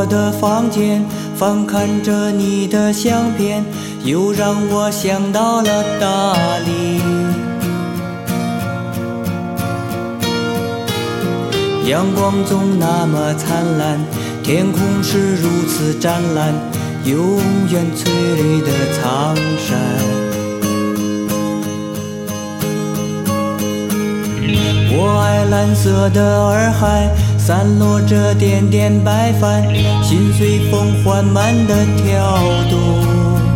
的房间，翻看着你的相片，又让我想到了大理。阳光总那么灿烂，天空是如此湛蓝，永远翠绿的苍山。我爱蓝色的洱海，散落着点点白帆，心随风缓慢地跳动。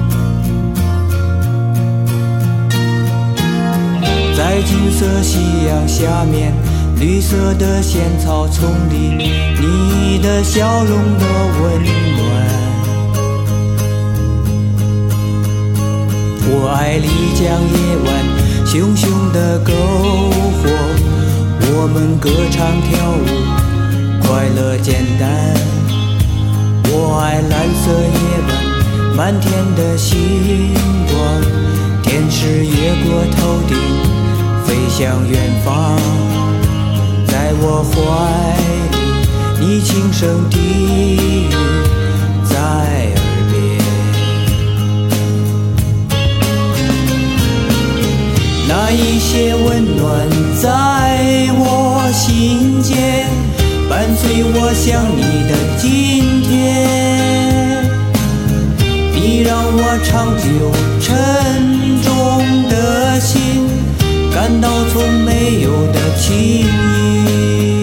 在金色夕阳下面，绿色的仙草丛里，你的笑容的温暖。我爱丽江夜晚熊熊的篝火，我们歌唱跳舞，快乐简单。我爱蓝色夜晚满天的星光，天使越过头顶飞向远方。在我怀里，你轻声低语在耳边，那一些温暖在我心间，伴随我想你的今天。你让我长久沉重的心，感到从没有的情谊。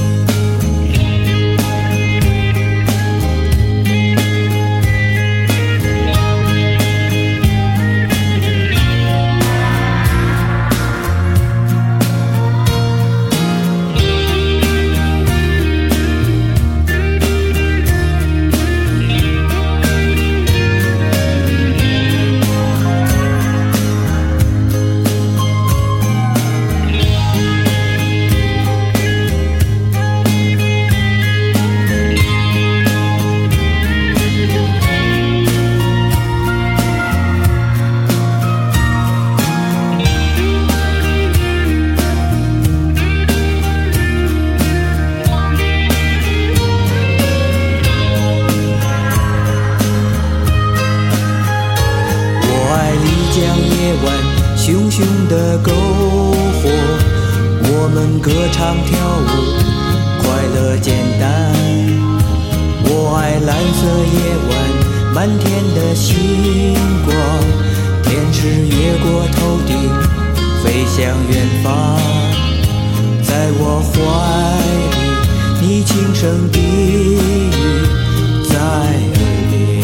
熊熊的篝火，我们歌唱跳舞，快乐简单。我爱蓝色夜晚满天的星光，天使越过头顶飞向远方。在我怀里，你轻声低语在耳边，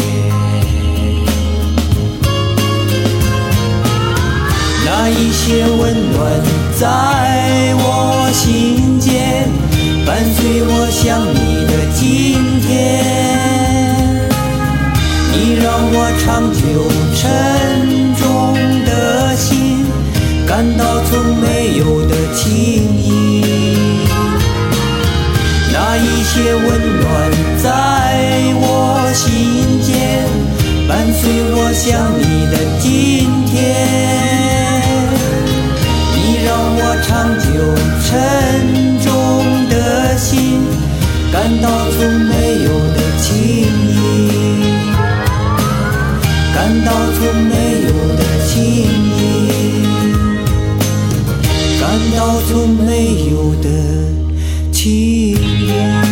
那一些温暖在我心间，伴随我想你的今天。你让我长久沉重的心，感到从没有的情谊。那一些温暖在我心间，伴随我想你的今天。让我长久沉重的心，感到从没有的情谊，感到从没有的情谊，感到从没有的情谊。